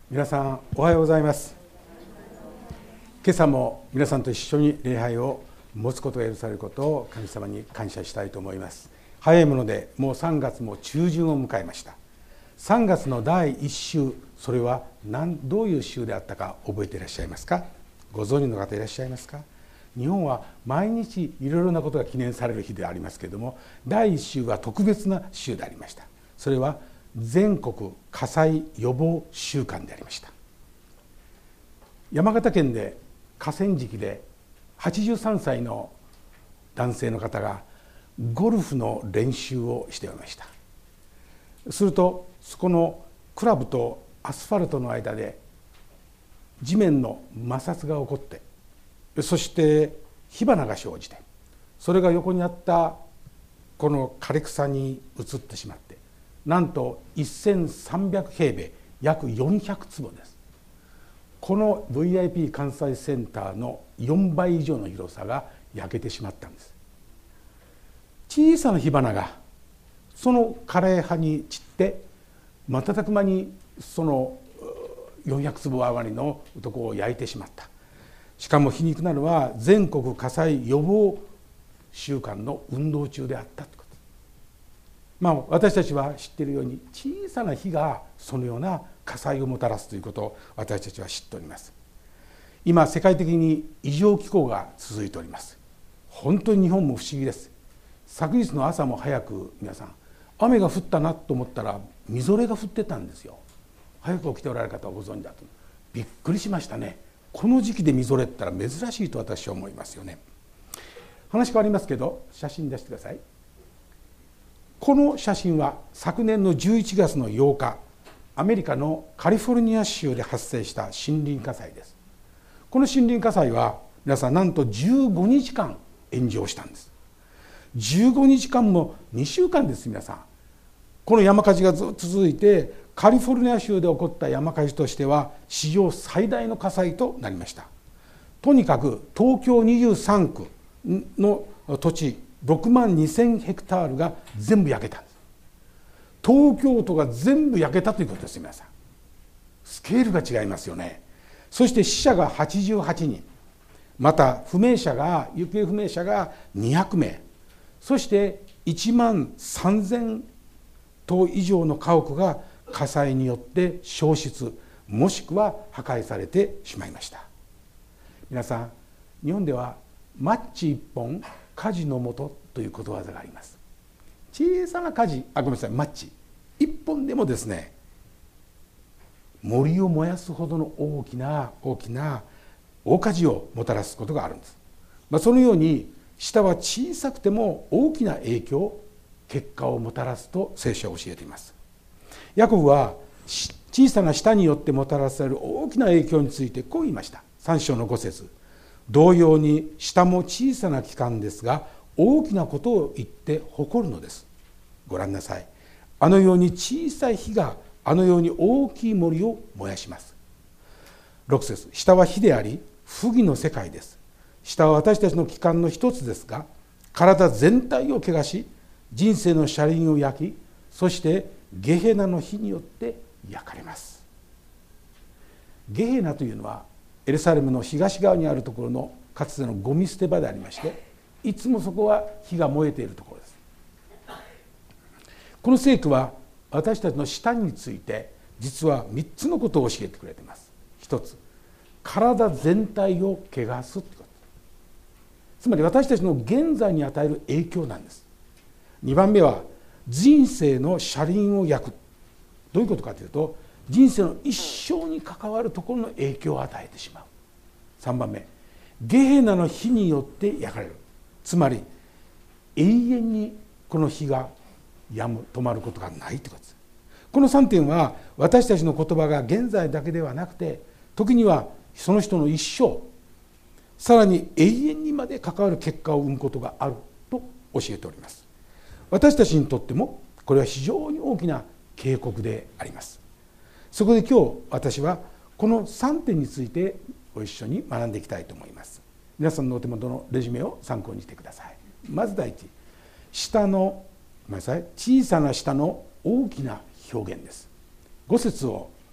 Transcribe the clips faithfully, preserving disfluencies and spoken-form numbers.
皆さんおはようございます。今朝も皆さんと一緒に礼拝を持つことが許されることを神様に感謝したいと思います。早いものでもうさんがつも中旬を迎えました。さんがつのだいいっ週、それは何どういう週であったか覚えていらっしゃいますか？ご存知の方いらっしゃいますか？日本は毎日いろいろなことが記念される日でありますけれども、だいいっ週は特別な週でありました。それは全国火災予防週間でありました。山形県で河川敷ではちじゅうさんさいの男性の方がゴルフの練習をしておりました。するとそこのクラブとアスファルトの間で地面の摩擦が起こって、そして火花が生じて、それが横にあったこの枯れ草に移ってしまって、なんとせんさんびゃくへいべい、約よんひゃくつぼです。この ブイアイピー 関西センターのよんばい以上の広さが焼けてしまったんです。小さな火花がその枯れ葉に散って、瞬く間にそのよんひゃくつぼ余りのところを焼いてしまった。しかも皮肉なのは全国火災予防週間の運動中であったということ。まあ、私たちは知っているように小さな火がそのような火災をもたらすということを私たちは知っております。今世界的に異常気候が続いております。本当に日本も不思議です。昨日の朝も早く皆さん雨が降ったなと思ったらみぞれが降ってたんですよ。早く起きておられる方はご存知だと。びっくりしましたね。この時期でみぞれって言ったら珍しいと私は思いますよね。話変わりますけど、写真出してください。この写真は昨年のじゅういちがつのようか、アメリカのカリフォルニア州で発生した森林火災です。この森林火災は皆さんなんとじゅうごにちかん炎上したんです。じゅうごにちかんもにしゅうかんです。皆さん、この山火事がずっと続いて、カリフォルニア州で起こった山火事としては史上最大の火災となりました。とにかく東京にじゅうさんくの土地ろくまんにせんヘクタールが全部焼けたんです。東京都が全部焼けたということです。皆さん、スケールが違いますよね。そして死者がはちじゅうはちにん、また不明者が行方不明者がにひゃくめい、そしていちまんさんぜんとう以上の家屋が火災によって焼失もしくは破壊されてしまいました。皆さん、日本ではマッチ一本火事のもとということわざがあります。小さな火事、あごめんなさいマッチ一本でもですね、森を燃やすほどの大きな大きな大火事をもたらすことがあるんです。まあ、そのように下は小さくても大きな影響結果をもたらすと聖書は教えています。ヤコブは小さな舌によってもたらされる大きな影響についてこう言いました。さん章のご節、同様に舌も小さな器官ですが大きなことを言って誇るのです。ご覧なさい。あのように小さい火があのように大きい森を燃やします。ろく節、舌は火であり不義の世界です。舌は私たちの器官の一つですが、体全体を汚し人生の車輪を焼き、そしてゲヘナの火によって焼かれます。ゲヘナというのはエルサレムの東側にあるところのかつてのゴミ捨て場でありまして、いつもそこは火が燃えているところです。この聖句は私たちの舌について実はみっつのことを教えてくれています。一つ、体全体を汚すということ、つまり私たちの現在に与える影響なんです。にばんめは人生の車輪を焼く。どういうことかというと、人生の一生に関わるところの影響を与えてしまう。さんばんめ、ゲヘナの火によって焼かれる。つまり永遠にこの火がやむ止まることがないということです。このさんてんは私たちの言葉が現在だけではなくて、時にはその人の一生、さらに永遠にまで関わる結果を生むことがあると教えております。私たちにとってもこれは非常に大きな警告であります。そこで今日私はこのさんてんについてご一緒に学んでいきたいと思います。皆さんのお手元のレジュメを参考にしてください。まず第一、舌のごめんなさい小さな舌の大きな表現です。ご節を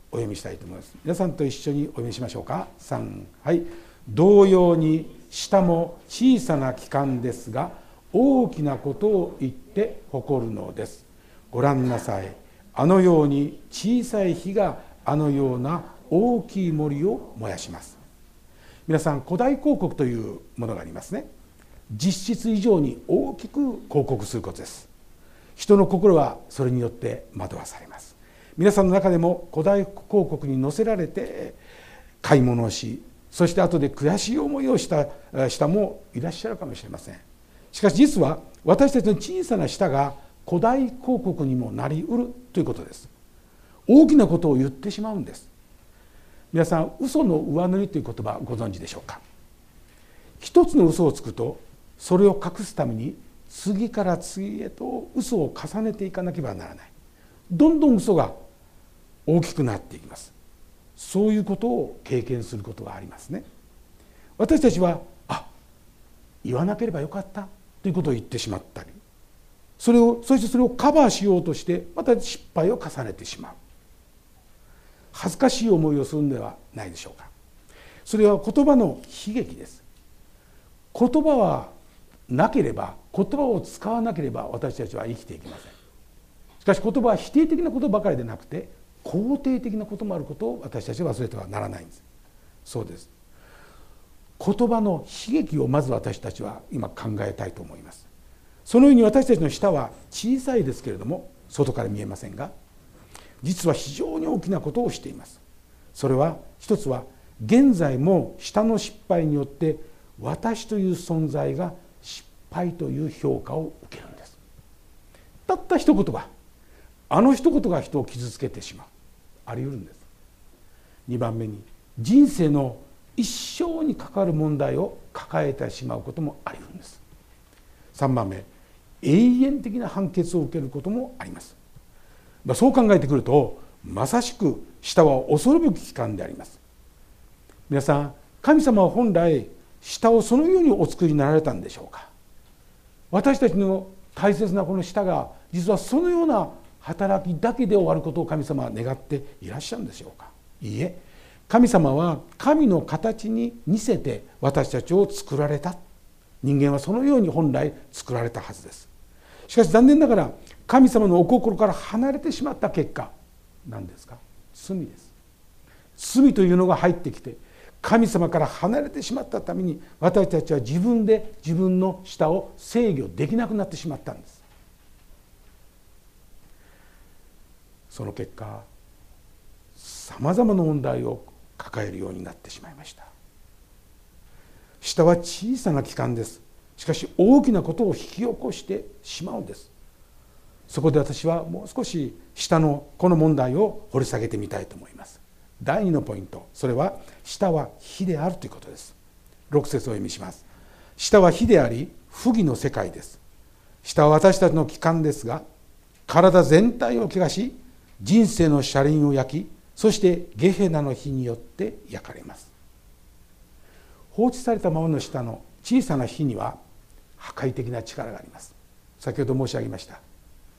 お読みしたいと思います。皆さんと一緒にお読みしましょうか。さん、はい。同様に舌も小さな器官ですが大きなことを言って誇るのです。ご覧なさい。あのように小さい火があのような大きい森を燃やします。皆さん、古代広告というものがありますね。実質以上に大きく広告することです。人の心はそれによって惑わされます。皆さんの中でも古代広告に載せられて買い物をし、そして後で悔しい思いをした人もいらっしゃるかもしれません。しかし実は私たちの小さな舌が古代広告にもなりうるということです。大きなことを言ってしまうんです。皆さん、嘘の上塗りという言葉ご存知でしょうか。一つの嘘をつくとそれを隠すために次から次へと嘘を重ねていかなければならない。どんどん嘘が大きくなっていきます。そういうことを経験することがありますね。私たちはあ言わなければよかったということを言ってしまったり、それをそしてそれをカバーしようとしてまた失敗を重ねてしまう。恥ずかしい思いをするのではないでしょうか。それは言葉の悲劇です。言葉はなければ、言葉を使わなければ私たちは生きていけません。しかし言葉は否定的なことばかりでなくて肯定的なこともあることを私たちは忘れてはならないんです。そうです。言葉の悲劇をまず私たちは今考えたいと思います。そのように私たちの舌は小さいですけれども外から見えませんが、実は非常に大きなことをしています。それは一つは現在も舌の失敗によって私という存在が失敗という評価を受けるんです。たった一言が、あの一言が人を傷つけてしまう、あり得るんです。にばんめに人生の一生に関わる問題を抱えてしまうこともあり得るんです。さんばんめ、永遠的な判決を受けることもあります。まあ、そう考えてくるとまさしく舌は恐るべき器官であります。皆さん、神様は本来舌をそのようにお作りになられたんでしょうか。私たちの大切なこの舌が実はそのような働きだけで終わることを神様は願っていらっしゃるんでしょうか。いいえ、神様は神の形に似せて私たちを作られた。人間はそのように本来作られたはずです。しかし残念ながら神様のお心から離れてしまった結果、何ですか？罪です。罪というのが入ってきて神様から離れてしまったために私たちは自分で自分の舌を制御できなくなってしまったんです。その結果、さまざまな問題を抱えるようになってしまいました。舌は小さな器官です。しかし大きなことを引き起こしてしまうんです。そこで私はもう少し舌のこの問題を掘り下げてみたいと思います。だいにのポイント、それは舌は火であるということです。ろく節を読みします。舌は火であり不義の世界です。舌は私たちの器官ですが、体全体を汚し人生の車輪を焼き、そしてゲヘナの火によって焼かれます。放置されたままの舌の小さな火には破壊的な力があります。先ほど申し上げました。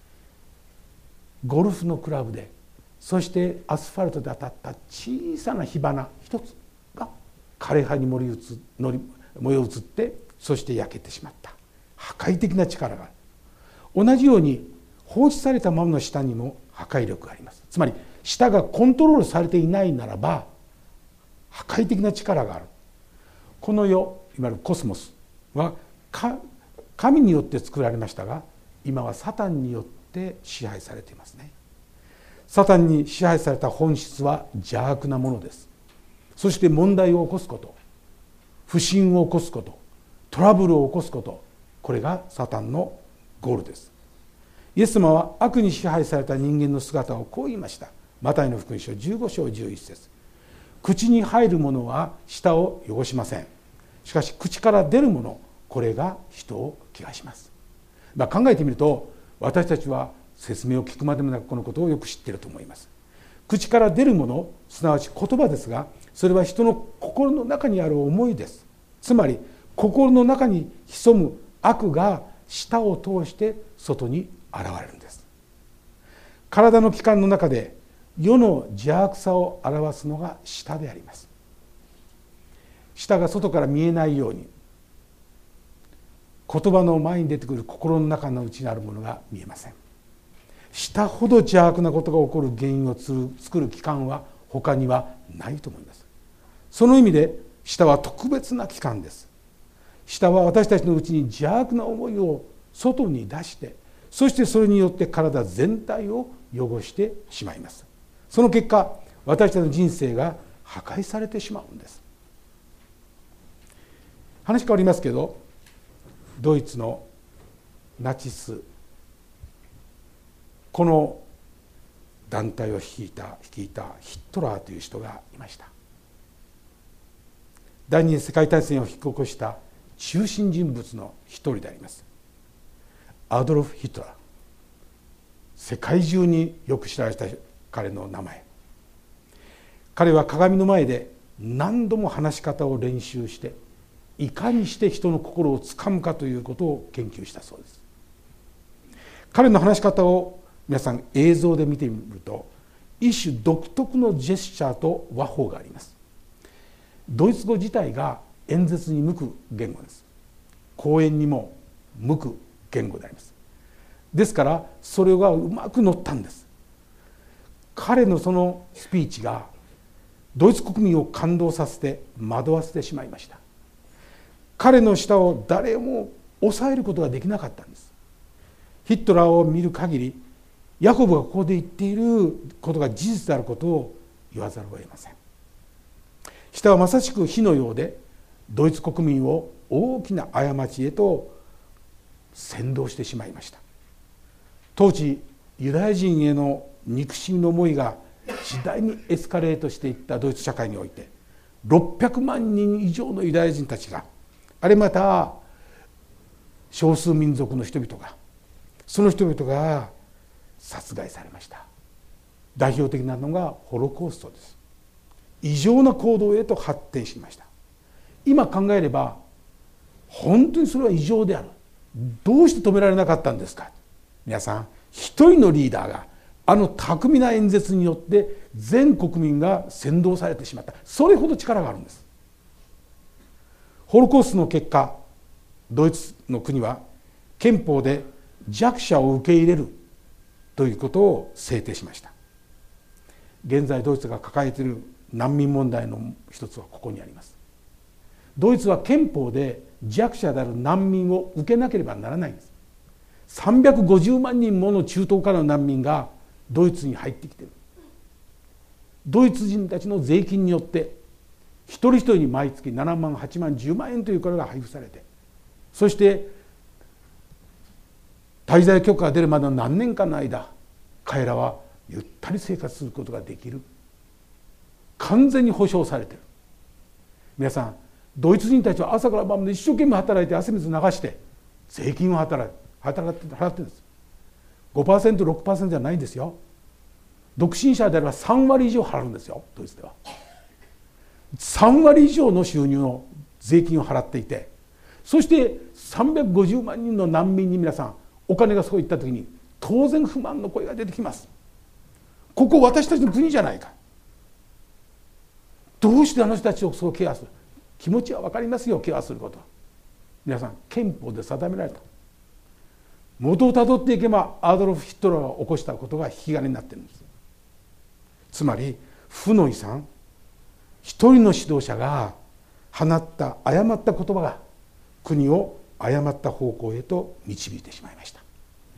ゴルフのクラブで、そしてアスファルトで当たった小さな火花一つが枯葉に燃え移燃え移って、そして焼けてしまった。破壊的な力がある。同じように放置されたままの舌にも破壊力があります。つまり舌がコントロールされていないならば破壊的な力がある。この世、いわゆるコスモスは神によって作られましたが、今はサタンによって支配されていますね。サタンに支配された本質は邪悪なものです。そして問題を起こすこと、不信を起こすこと、トラブルを起こすこと、これがサタンのゴールです。イエス様は悪に支配された人間の姿をこう言いました。マタイの福音書じゅうご章じゅういち節。口に入るものは舌を汚しません。しかし口から出るもの、これが人を汚します。まあ、考えてみると私たちは説明を聞くまでもなくこのことをよく知っていると思います。口から出るもの、すなわち言葉ですが、それは人の心の中にある思いです。つまり心の中に潜む悪が舌を通して外に現れるんです。体の器官の中で世の邪悪さを表すのが舌であります。舌が外から見えないように、言葉の前に出てくる心の中の内にあるものが見えません。舌ほど邪悪なことが起こる原因を作る器官は他にはないと思います。その意味で舌は特別な器官です。舌は私たちのうちに邪悪な思いを外に出して、そしてそれによって体全体を汚してしまいます。その結果、私たちの人生が破壊されてしまうんです。話変わりますけど、ドイツのナチス、この団体を率いた率いたヒットラーという人がいました。第二次世界大戦を引き起こした中心人物の一人であります。アドルフ・ヒトラー。世界中によく知られた彼の名前。彼は鏡の前で何度も話し方を練習して、いかにして人の心をつかむかということを研究したそうです。彼の話し方を皆さん映像で見てみると、一種独特のジェスチャーと和法があります。ドイツ語自体が演説に向く言語です。講演にも向く言語であります。ですからそれがうまく乗ったんです。彼のそのスピーチがドイツ国民を感動させて惑わせてしまいました。彼の舌を誰も抑えることができなかったんです。ヒットラーを見る限り、ヤコブがここで言っていることが事実であることを言わざるを得ません。舌はまさしく火のようで、ドイツ国民を大きな過ちへと扇動してしまいました。当時ユダヤ人への憎しみの思いが次第にエスカレートしていったドイツ社会において、ろっぴゃくまんにん以上のユダヤ人たちが、あれまた少数民族の人々が、その人々が殺害されました。代表的なのがホロコーストです。異常な行動へと発展しました。今考えれば本当にそれは異常である。どうして止められなかったんですか。皆さん、一人のリーダーがあの巧みな演説によって全国民が扇動されてしまった。それほど力があるんです。ホロコーストの結果、ドイツの国は憲法で弱者を受け入れるということを制定しました。現在ドイツが抱えている難民問題の一つはここにあります。ドイツは憲法で弱者である難民を受けなければならないんです。さんびゃくごじゅうまんにんもの中東からの難民がドイツに入ってきている。ドイツ人たちの税金によって一人一人に毎月ななまんはちまんじゅうまんえんというこれが配布されて、そして滞在許可が出るまでの何年間の間、彼らはゆったり生活することができる。完全に保障されている。皆さん、ドイツ人たちは朝から晩まで一生懸命働いて汗水流して税金を働い働って払ってるんです。 ごパーセント、ろくパーセント じゃないんですよ。独身者であればさんわり以上払うんですよ。ドイツではさんわり以上の収入の税金を払っていて、そしてさんびゃくごじゅうまんにんの難民に皆さんお金がそういった時に当然不満の声が出てきます。ここ私たちの国じゃないか。どうしてあの人たちをそうケアする。気持ちは分かりますよ、ケアすることは。皆さん、憲法で定められた。元をたどっていけばアドルフ・ヒトラーが起こしたことが引き金になっているんです。つまり負の遺産、一人の指導者が放った誤った言葉が国を誤った方向へと導いてしまいました。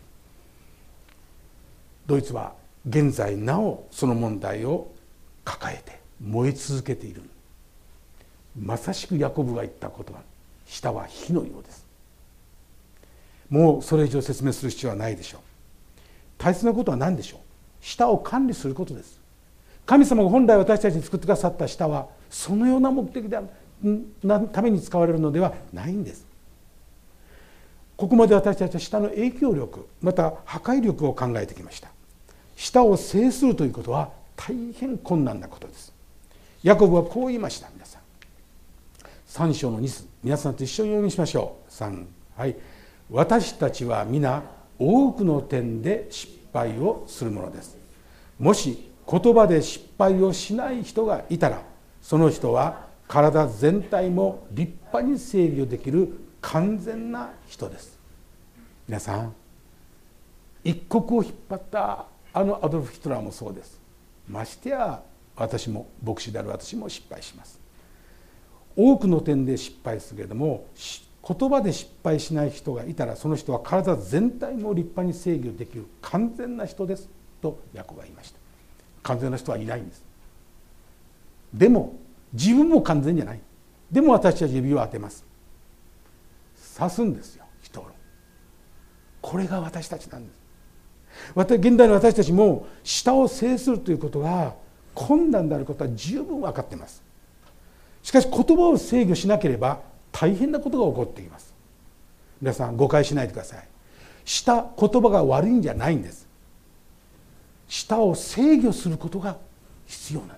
ドイツは現在なおその問題を抱えて燃え続けている。まさしくヤコブが言った言葉、舌は火のようです。もうそれ以上説明する必要はないでしょう。大切なことは何でしょう。舌を管理することです。神様が本来私たちに作ってくださった舌はそのような目的であるために使われるのではないんです。ここまで私たちは舌の影響力、また破壊力を考えてきました。舌を制するということは大変困難なことです。ヤコブはこう言いました。皆さん、さん章のに節、皆さんと一緒に読みしましょう。さん、はい。私たちは皆多くの点で失敗をするものです。もし言葉で失敗をしない人がいたら、その人は体全体も立派に制御できる完全な人です。皆さん、一国を引っ張ったあのアドルフ・ヒトラーもそうです。ましてや私も、牧師である私も失敗します。多くの点で失敗するけれども、言葉で失敗しない人がいたら、その人は体全体も立派に制御できる完全な人ですとヤコブは言いました。完全な人はいないんです。でも自分も完全じゃない。でも私たちは指を当てます。刺すんですよ、人を。これが私たちなんです。私現代の私たちも舌を制するということが困難であることは十分分かっています。しかし言葉を制御しなければ大変なことが起こっています。皆さん誤解しないでください。舌、言葉が悪いんじゃないんです。舌を制御することが必要なんです。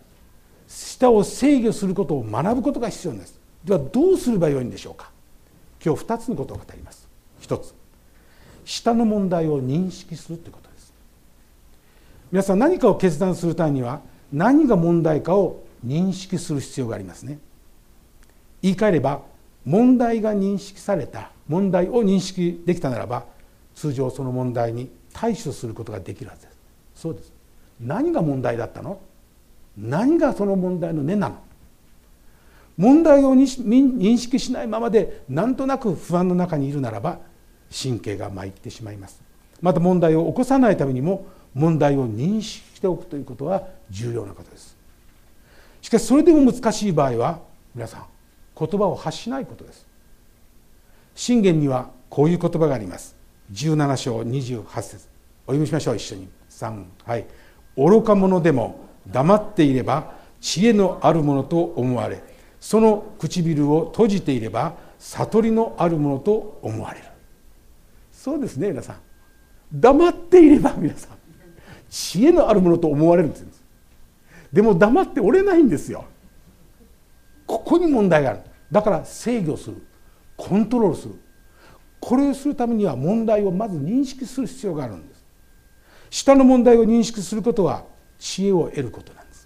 舌を制御することを学ぶことが必要なんです。ではどうすればよいんでしょうか。今日ふたつのことを語ります。ひとつ、舌の問題を認識するということです。皆さん、何かを決断するためには何が問題かを認識する必要がありますね。言い換えれば、問題が認識された、問題を認識できたならば、通常その問題に対処することができるはずです。そうです。何が問題だったの？何がその問題の根なの？問題を認識しないままでなんとなく不安の中にいるならば、神経が参ってしまいます。また問題を起こさないためにも問題を認識しておくということは重要なことです。しかしそれでも難しい場合は、皆さん、言葉を発しないことです。箴言にはこういう言葉があります。じゅうなな章にじゅうはち節、お読みしましょう。一緒にさん、はい。愚か者でも黙っていれば知恵のあるものと思われ、その唇を閉じていれば悟りのあるものと思われる。そうですね、皆さん。黙っていれば皆さん知恵のあるものと思われるんです。でも黙っておれないんですよ。ここに問題がある。だから制御する、コントロールする、これをするためには問題をまず認識する必要があるんです。下の問題を認識することは知恵を得ることなんです。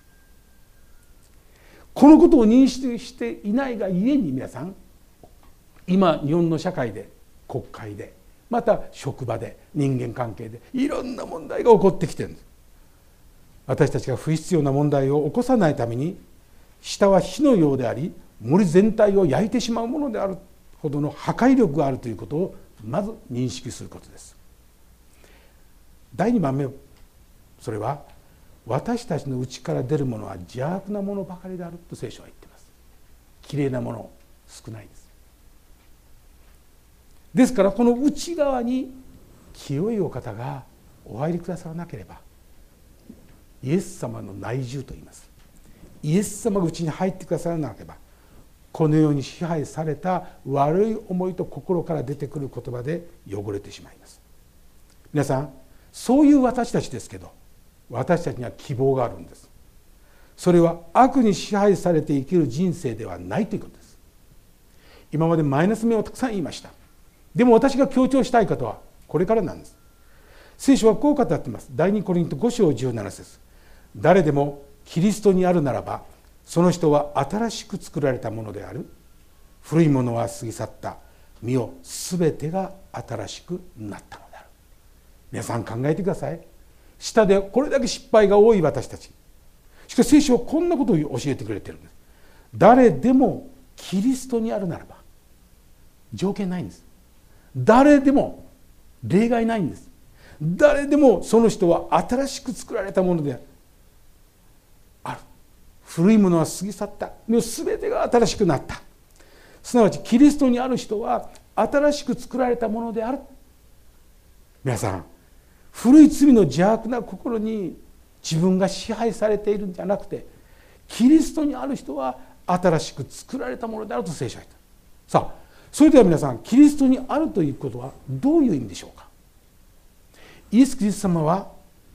このことを認識していないがゆえに、皆さん、今日本の社会で、国会で、また職場で、人間関係でいろんな問題が起こってきているんです。私たちが不必要な問題を起こさないために、舌は火のようであり、森全体を焼いてしまうものであるほどの破壊力があるということをまず認識することです。だいにばんめ、それは私たちの内から出るものは邪悪なものばかりであると聖書は言っています。きれいなもの少ないです。ですからこの内側に清いお方がお入りくださらなければ、イエス様の内住と言います。イエス様が内に入ってくださらなければ、このように支配された悪い思いと心から出てくる言葉で汚れてしまいます。皆さん、そういう私たちですけど、私たちには希望があるんです。それは悪に支配されて生きる人生ではないということです。今までマイナス面をたくさん言いました。でも私が強調したいことはこれからなんです。聖書はこう語っています。第二コリントご章じゅうなな節、誰でもキリストにあるならば、その人は新しく作られたものである。古いものは過ぎ去った。見よ、すべてが新しくなったのである。皆さん考えてください。下でこれだけ失敗が多い私たち。しかし聖書はこんなことを教えてくれているんです。誰でもキリストにあるならば、条件ないんです。誰でも例外ないんです。誰でもその人は新しく作られたものである。古いものは過ぎ去った。すべてが新しくなった。すなわちキリストにある人は新しく作られたものである。皆さん、古い罪の邪悪な心に自分が支配されているんじゃなくて、キリストにある人は新しく作られたものであると聖書は言った。さあ、それでは皆さん、キリストにあるということはどういう意味でしょうか。イエス・キリスト様は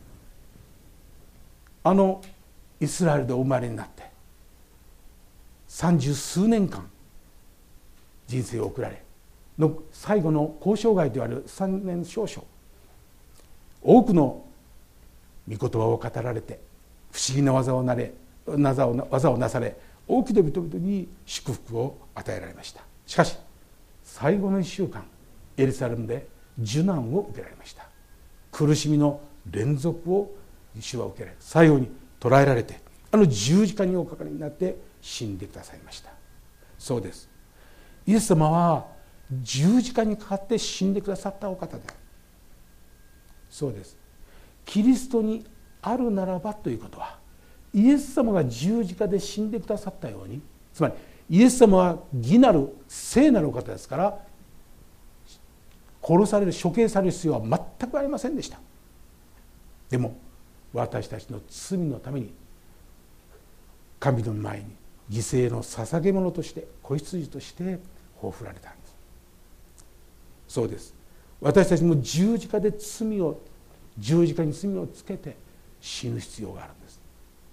あのイスラエルでお生まれになって三十数年間人生を送られの最後の交渉外といわれる三年少々、多くの御言葉を語られて、 不思議な技をなれ技を技をなされ、多くの人々に祝福を与えられました。しかし最後のいっしゅうかん、エルサレムで受難を受けられました。苦しみの連続を主は受けられ、最後に捕らえられて、あの十字架におかかりになって死んでくださいました。そうです。イエス様は十字架にかかって死んでくださったお方である。そうです。キリストにあるならばということは、イエス様が十字架で死んでくださったように、つまりイエス様は義なる聖なるお方ですから、殺される、処刑される必要は全くありませんでした。でも私たちの罪のために神の前に犠牲の捧げ物として、子羊として葬られたんです。そうです。私たちも十字架で罪を十字架に罪をつけて死ぬ必要があるんです。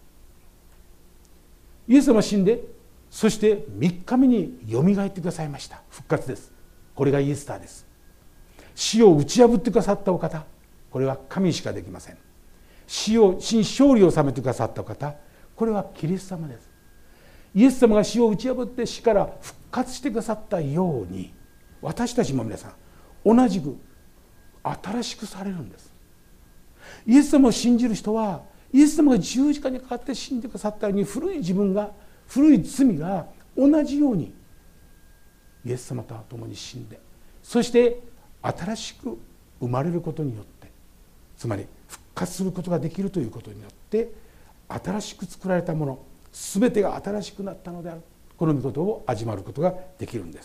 イエス様は死んで、そしてみっかめによみがえってくださいました。復活です。これがイエスターです。死を打ち破ってくださったお方、これは神しかできません。死を死に勝利を収めてくださったお方、これはキリスト様です。イエス様が死を打ち破って死から復活してくださったように、私たちも皆さん同じく新しくされるんです。イエス様を信じる人は、イエス様が十字架にかかって死んでくださったように、古い自分が、古い罪が同じようにイエス様と共に死んで、そして新しく生まれることによって、つまり復活することができるということによって、新しく作られたもの全てが新しくなったのである、この御事を味わうことができるんです。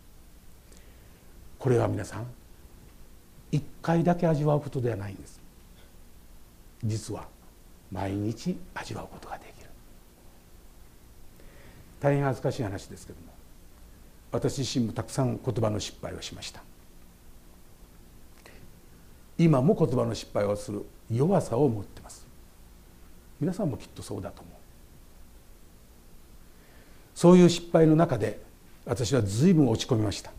これは皆さん一回だけ味わうことではないんです。実は毎日味わうことができる。大変恥ずかしい話ですけども、私自身もたくさん言葉の失敗をしました。今も言葉の失敗をする弱さを持っています。皆さんもきっとそうだと思う。そういう失敗の中で私は随分落ち込みました。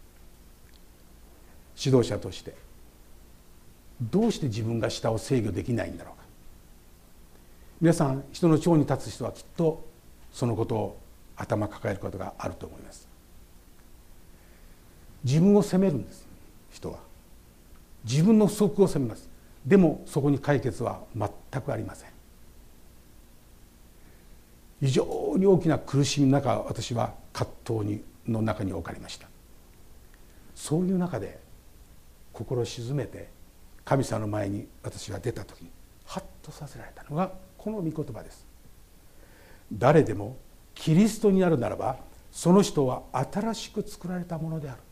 指導者として、どうして自分が舌を制御できないんだろうか。皆さん、人の長に立つ人はきっとそのことを頭抱えることがあると思います。自分を責めるんです。人は自分の不足を責めます。でもそこに解決は全くありません。非常に大きな苦しみの中、私は葛藤にの中に置かれました。そういう中で心を静めて神様の前に私が出た時にハッとさせられたのがこの御言葉です。誰でもキリストにあるならば、その人は新しく作られたものである。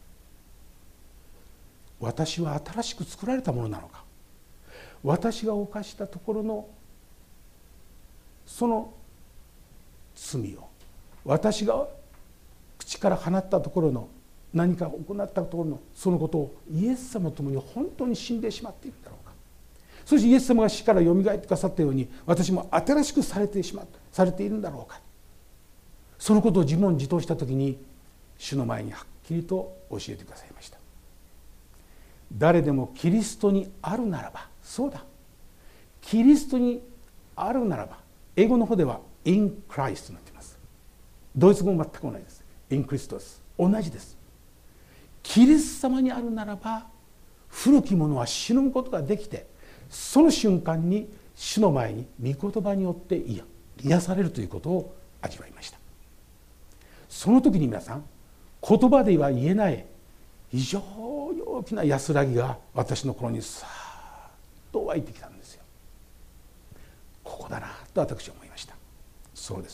私は新しく作られたものなのか。私が犯したところのその罪を、私が口から放ったところの何か行ったところのそのことをイエス様と共に本当に死んでしまっているんだろうか。そしてイエス様が死からよみがえってくださったように、私も新しくされてしまうされているんだろうか。そのことを自問自答したときに、主の前にはっきりと教えてくださいました。誰でもキリストにあるならば、そうだ、キリストにあるならば、英語の方では in Christ となっています。ドイツ語も全く同じです。 in Christus、 同じです。キリスト様にあるならば、古きものは死ぬことができて、その瞬間に主の前に御言葉によって癒されるということを味わいました。その時に皆さん、言葉では言えない非常に大きな安らぎが私の心にさーっと湧いてきたんですよ。ここだなと私は思いました。そうです。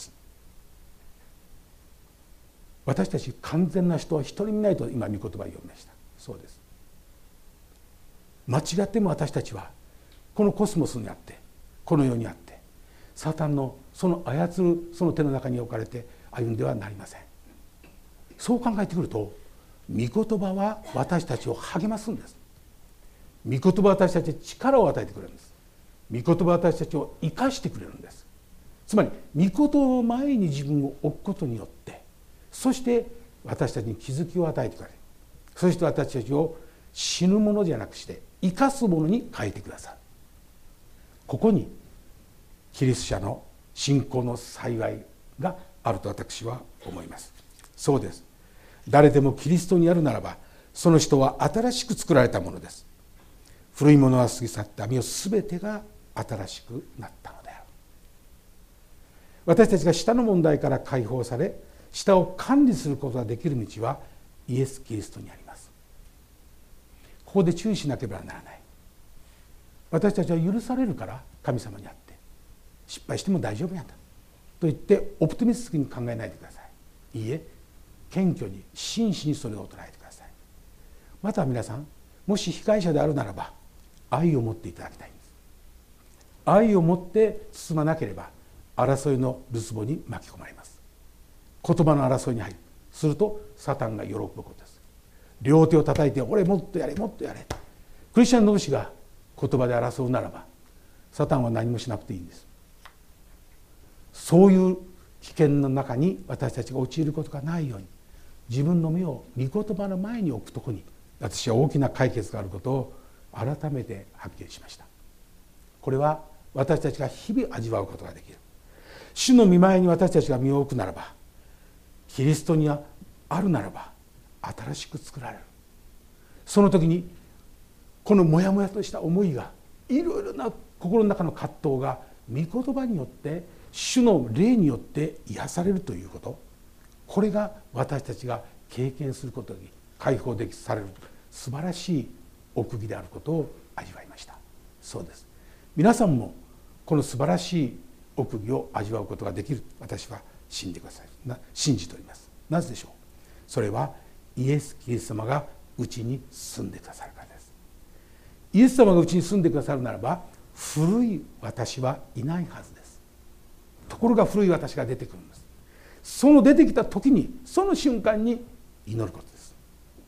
私たち完全な人は一人もいないと今御言葉を読みました。そうです。間違っても私たちはこのコスモスにあって、この世にあって、サタンのその操るその手の中に置かれて歩んではなりません。そう考えてくると、御言葉は私たちを励ますんです。御言葉は私たちに力を与えてくれるんです。御言葉は私たちを生かしてくれるんです。つまり御言葉の前に自分を置くことによって、そして私たちに気づきを与えてくれる。そして私たちを死ぬものじゃなくして生かすものに変えてくださる。ここにキリスト者の信仰の幸いがあると私は思います。そうです。誰でもキリストにあるならば、その人は新しく作られたものです。古いものは過ぎ去った、身をすべてが新しくなったのである。私たちが舌の問題から解放され、舌を管理することができる道はイエス・キリストにあります。ここで注意しなければならない。私たちは許されるから神様にあって、失敗しても大丈夫なんだと言ってオプティミスティックに考えないでください。いいえ、謙虚に真摯にそれを捉えてください。また皆さん、もし被害者であるならば愛を持っていただきたいんです。愛を持って進まなければ争いのるつぼに巻き込まれます。言葉の争いに入る。するとサタンが喜ぶことです。両手を叩いて、俺もっとやれもっとやれ。クリスチャン同士が言葉で争うならば、サタンは何もしなくていいんです。そういう危険の中に私たちが陥ることがないように、自分の身を御言葉の前に置くところに、私は大きな解決があることを改めて発見しました。これは私たちが日々味わうことができる。主の御前に私たちが身を置くならば、キリストにあるならば新しく作られる。その時にこのモヤモヤとした思いが、いろいろな心の中の葛藤が御言葉によって、主の霊によって癒されるということ、これが私たちが経験することに解放できされる素晴らしい奥義であることを味わいました。そうです。皆さんもこの素晴らしい奥義を味わうことができる、私は信じてください。な信じております。なぜでしょう。それはイエス・キリスト様がうちに住んでくださるからです。イエス様がうちに住んでくださるならば、古い私はいないはずです。ところが古い私が出てくるんです。その出てきた時に、その瞬間に祈ることです。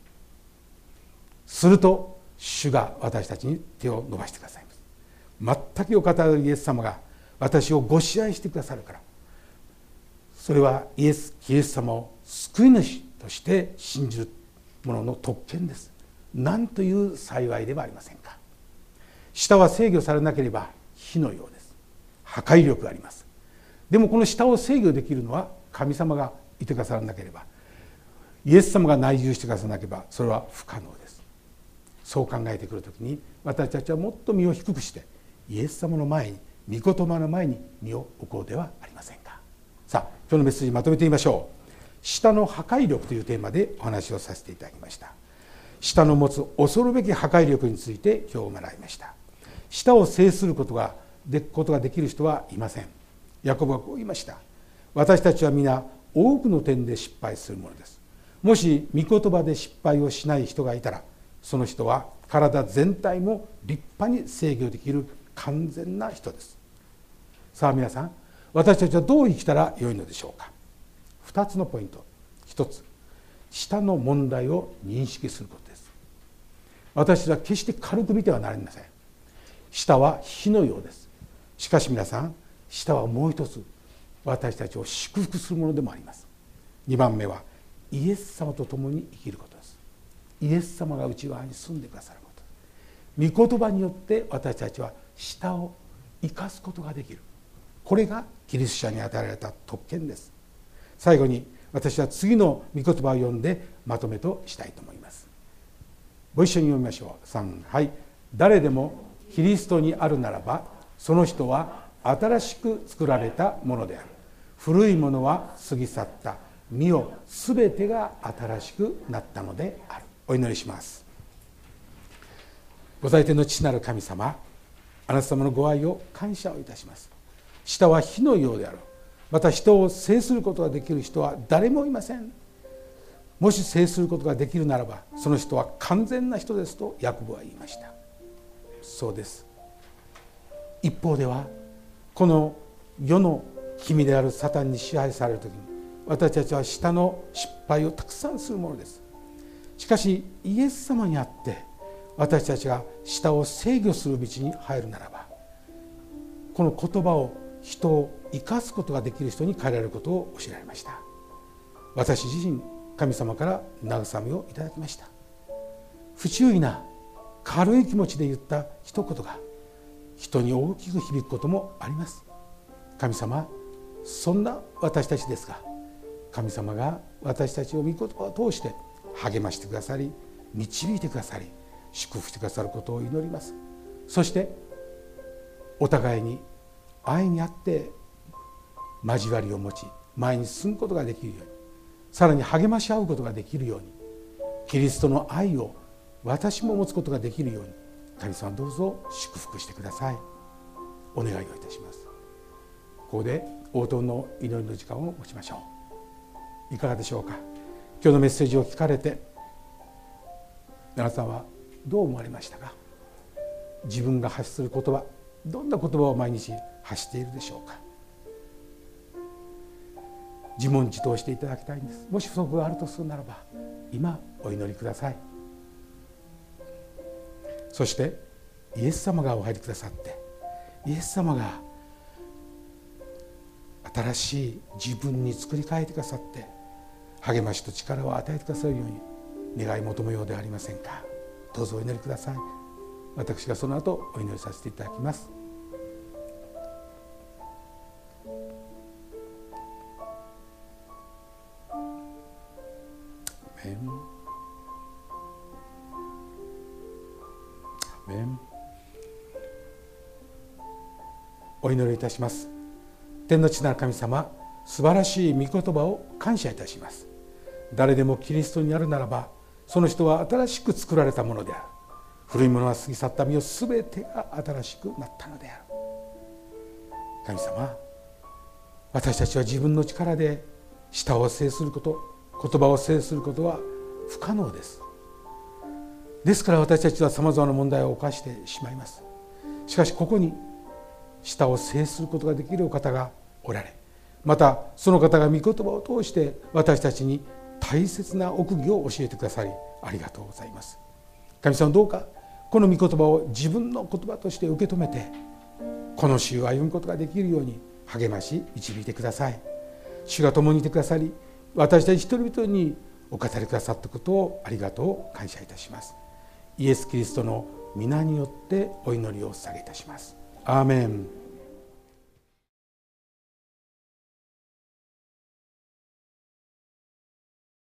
すると主が私たちに手を伸ばしてくださいます。全くお方のイエス様が私をご支配してくださるから、それはイエス・キリスト様を救い主として信じる者の特権です。なんという幸いではありませんか。舌は制御されなければ火のようです。破壊力があります。でもこの舌を制御できるのは神様がいてくださらなければ、イエス様が内住してくださらなければそれは不可能です。そう考えてくるときに、私たちはもっと身を低くしてイエス様の前に、御言葉の前に身を置こうではありませんか。さあ、今日のメッセージまとめてみましょう。舌の破壊力というテーマでお話をさせていただきました。舌の持つ恐るべき破壊力について今日学びました。舌を制することがでことができる人はいません。ヤコブはこう言いました。私たちは皆多くの点で失敗するものです。もし御言葉で失敗をしない人がいたら、その人は体全体も立派に制御できる完全な人です。さあ皆さん、私たちはどう生きたらよいのでしょうか。ふたつのポイント。ひとつ、舌の問題を認識することです。私たちは決して軽く見てはなりません。舌は火のようです。しかし皆さん、舌はもう一つ、私たちを祝福するものでもあります。にばんめはイエス様と共に生きることです。イエス様が内側に住んでくださること。御言葉によって私たちは舌を生かすことができる。これがキリスト者に与えられた特権です。最後に私は次の御言葉を読んでまとめとしたいと思います。ご一緒に読みましょう。さん、はい。誰でもキリストにあるならば、その人は新しく作られたものである。古いものは過ぎ去った。身をすべてが新しくなったのである。お祈りします。ご在天の父なる神様、あなた様のご愛を感謝をいたします。舌は火のようである。また人を制することができる人は誰もいません。もし制することができるならば、その人は完全な人ですとヤコブは言いました。そうです。一方ではこの世の君であるサタンに支配されるときに、私たちは舌の失敗をたくさんするものです。しかしイエス様にあって私たちが舌を制御する道に入るならば、この言葉を人を生かすことができる人に変えられることを教えられました。私自身神様から慰めをいただきました。不注意な軽い気持ちで言った一言が人に大きく響くこともあります。 神様、そんな私たちですが、神様が私たちを御言葉を通して励ましてくださり、導いてくださり、祝福してくださることを祈ります。そしてお互いに愛にあって交わりを持ち、前に進むことができるように、さらに励まし合うことができるように、キリストの愛を私も持つことができるように、神様どうぞ祝福してください。お願いをいたします。ここで応答の祈りの時間を持ちましょう。いかがでしょうか。今日のメッセージを聞かれて、皆さんはどう思われましたか。自分が発する言葉、どんな言葉を毎日発しているでしょうか。自問自答していただきたいんです。もし不足があるとするならば、今お祈りください。そしてイエス様がお入りくださって、イエス様が新しい自分に作り変えてくださって、励ましと力を与えてくださるように願い求めようではありませんか。どうぞお祈りください。私がその後お祈りさせていただきます。アメン。アメン。お祈りいたします。天の父なる神様、素晴らしい御言葉を感謝いたします。誰でもキリストにあるならば、その人は新しく作られたものである。古いものは過ぎ去った身をすべてが新しくなったのである。神様、私たちは自分の力で舌を制すること、言葉を制することは不可能です。ですから私たちはさまざまな問題を犯してしまいます。しかしここに舌を制することができるお方がおられ、またその方が御言葉を通して私たちに大切な奥義を教えてくださり、ありがとうございます。神様、どうかこの御言葉を自分の言葉として受け止めて、この週を歩むことができるように励まし導いてください。主が共にいてくださり、私たち一人一人にお語りくださったことをありがとう感謝いたします。イエス・キリストの皆によってお祈りを捧げいたします。アーメン。